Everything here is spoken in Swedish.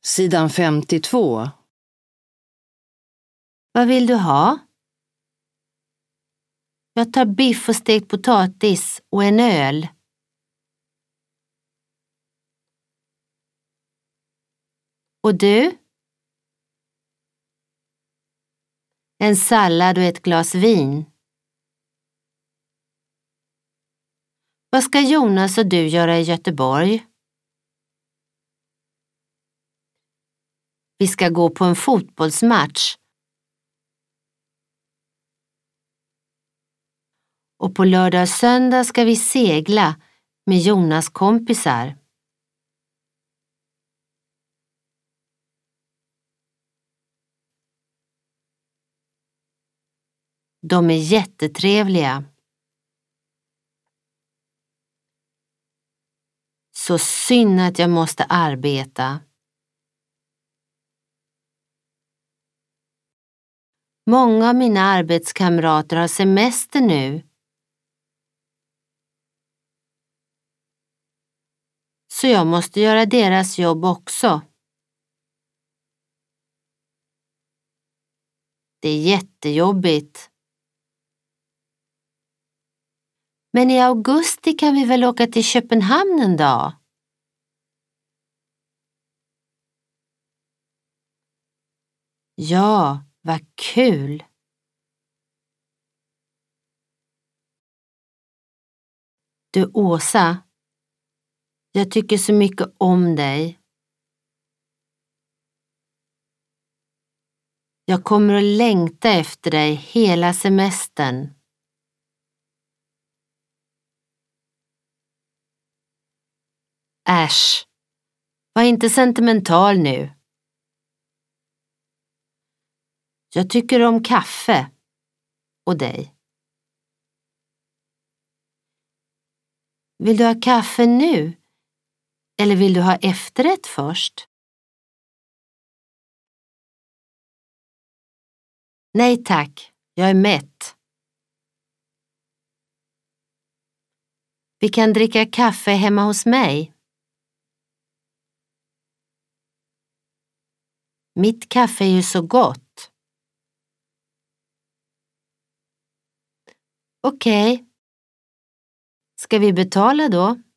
Sidan 52. Vad vill du ha? Jag tar biff och stekt potatis och en öl. Och du? En sallad och ett glas vin. Vad ska Jonas och du göra i Göteborg? Vi ska gå på en fotbollsmatch. Och på lördag och söndag ska vi segla med Jonas kompisar. De är jättetrevliga. Så synd att jag måste arbeta. Många av mina arbetskamrater har semester nu. Så jag måste göra deras jobb också. Det är jättejobbigt. Men i augusti kan vi väl åka till Köpenhamn en dag? Ja, vad kul! Du Åsa, jag tycker så mycket om dig. Jag kommer att längta efter dig hela semestern. Äsch, var inte sentimental nu. Jag tycker om kaffe och dig. Vill du ha kaffe nu? Eller vill du ha efterrätt först? Nej tack, jag är mätt. Vi kan dricka kaffe hemma hos mig. Mitt kaffe är ju så gott. Okej. Ska vi betala då?